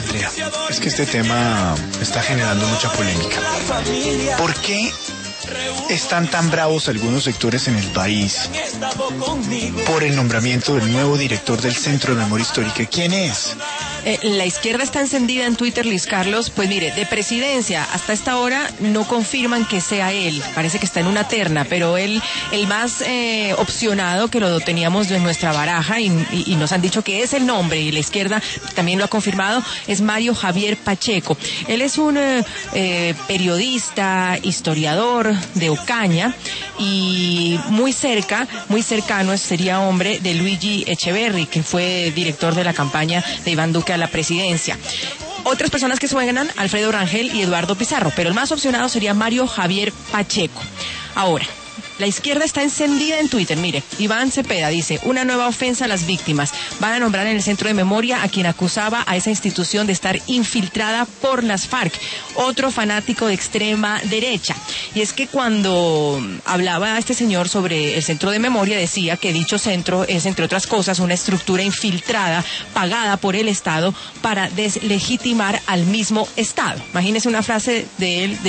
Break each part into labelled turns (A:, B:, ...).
A: Andrea, es que este tema está generando mucha polémica. ¿Por qué están tan bravos algunos sectores en el país por el nombramiento del nuevo director del Centro de Memoria Histórica? ¿Quién es?
B: La izquierda está encendida en Twitter, Luis Carlos. Pues mire, de presidencia hasta esta hora no confirman que sea él. Parece que está en una terna, pero el más opcionado, que lo teníamos en nuestra baraja y nos han dicho que es el nombre, y la izquierda también lo ha confirmado, es Mario Javier Pacheco. Él es un periodista, historiador de Ocaña, y muy cercano sería hombre de Luigi Echeverri, que fue director de la campaña de Iván Duque a la presidencia. Otras personas que suenan, Alfredo Rangel y Eduardo Pizarro, pero el más opcionado sería Mario Javier Pacheco. Ahora, la izquierda está encendida en Twitter. Mire, Iván Cepeda dice: una nueva ofensa a las víctimas. Van a nombrar en el Centro de Memoria a quien acusaba a esa institución de estar infiltrada por las FARC. Otro fanático de extrema derecha. Y es que cuando hablaba este señor sobre el Centro de Memoria, decía que dicho centro es, entre otras cosas, una estructura infiltrada, pagada por el Estado para deslegitimar al mismo Estado. Imagínese una frase de él,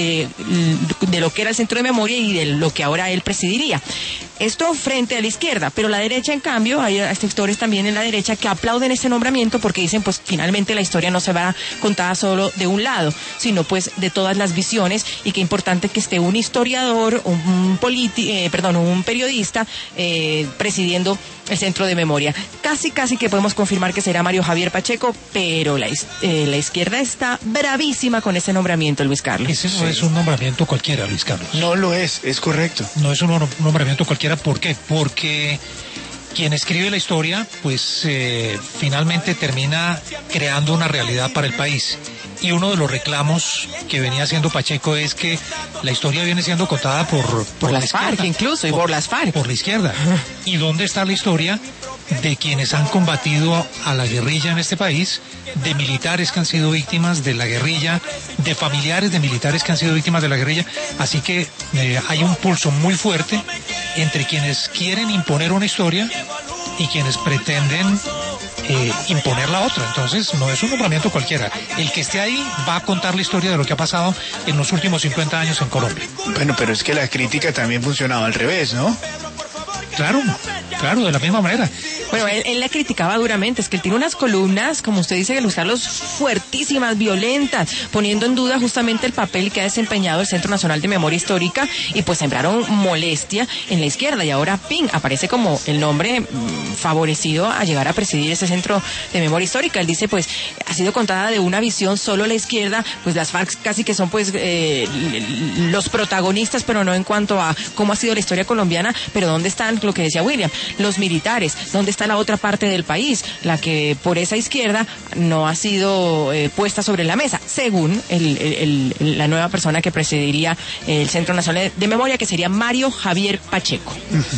B: de lo que era el Centro de Memoria y de lo que ahora él presidiría. Esto frente a la izquierda, pero la derecha, en cambio, hay sectores también en la derecha que aplauden este nombramiento porque dicen, pues finalmente la historia no se va contada solo de un lado, sino pues de todas las visiones, y qué importante que esté un historiador, un periodista presidiendo el Centro de Memoria. Casi que podemos confirmar que será Mario Javier Pacheco, pero la izquierda está bravísima con ese nombramiento, Luis Carlos.
C: Ese no es un nombramiento cualquiera, Luis Carlos.
A: No lo es correcto.
C: No es un nombramiento cualquiera. ¿Por qué? Porque quien escribe la historia, pues finalmente termina creando una realidad para el país. Y uno de los reclamos que venía haciendo Pacheco es que la historia viene siendo contada por
B: las FARC, incluso, y por las FARC.
C: Por la izquierda. ¿Y dónde está la historia de quienes han combatido a la guerrilla en este país, de militares que han sido víctimas de la guerrilla, de familiares de militares que han sido víctimas de la guerrilla? Así que hay un pulso muy fuerte entre quienes quieren imponer una historia y quienes pretenden imponer la otra. Entonces no es un nombramiento cualquiera. El que esté ahí va a contar la historia de lo que ha pasado en los últimos 50 años en Colombia.
A: Bueno, pero es que la crítica también funcionaba al revés, ¿no?
C: Claro, de la misma manera.
B: Bueno, él la criticaba duramente. Es que él tiene unas columnas, como usted dice, Luis Carlos, fuertísimas, violentas, poniendo en duda justamente el papel que ha desempeñado el Centro Nacional de Memoria Histórica, y pues sembraron molestia en la izquierda, y ahora PIN aparece como el nombre favorecido a llegar a presidir ese Centro de Memoria Histórica. Él dice, pues, ha sido contada de una visión solo la izquierda, pues las FARC casi que son pues los protagonistas, pero no en cuanto a cómo ha sido la historia colombiana. Pero ¿dónde están, lo que decía William, los militares? ¿Dónde está la otra parte del país, la que por esa izquierda no ha sido puesta sobre la mesa, según la nueva persona que presidiría el Centro Nacional de Memoria, que sería Mario Javier Pacheco?